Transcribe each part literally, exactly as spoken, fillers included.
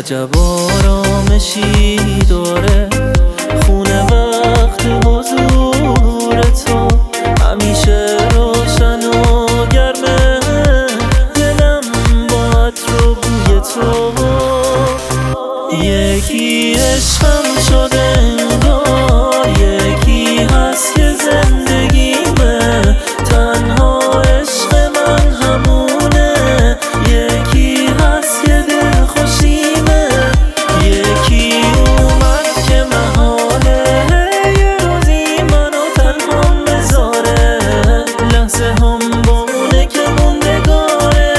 عجب آرامشی داره خونه وقت حضور تو، همیشه روشن و گرمه دلم با عطر و بوی تو. یکی عشقم شده انگار، یکی هست که زندگیمه، تنها عشق من همونه، یکی هست که دل خوشیمه، یکی اومد که محاله یه روزی منو تنها بذاره، لحظه هم با اونه که موندگاره،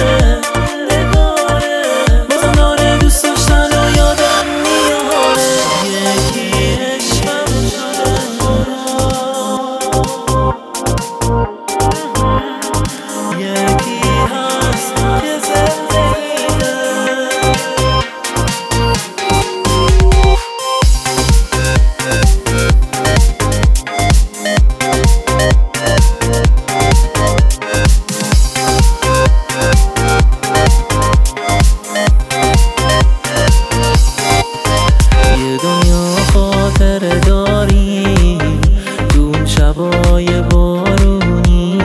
بازم داره دوست داشتن و یادم میاره. یکی عشقم شده یکی هست که زندگیمه. یه دنیا خاطره داریم دون شبای بارونی،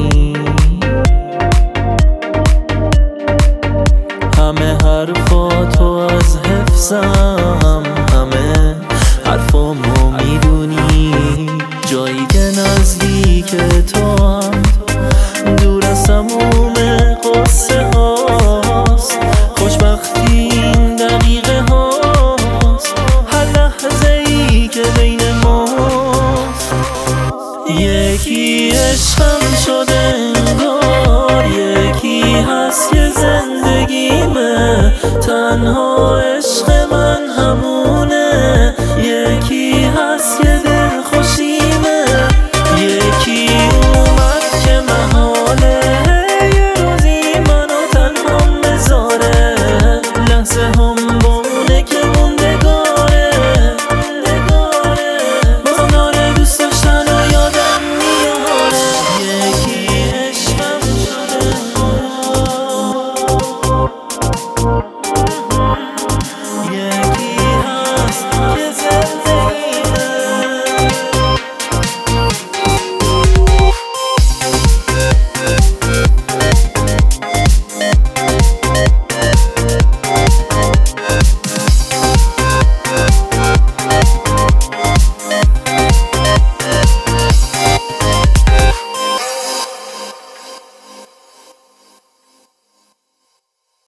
همه حرفاتو از حفظم، همه حرفامو میدونی، جایی که نزدیک تو هم دور از تموم قصه هاست، خوشبختی این دقیقه هاست، هر لحظه ای که بین ماست. یکی عشقم شده انگار، یکی هست که زندگیمه، تنها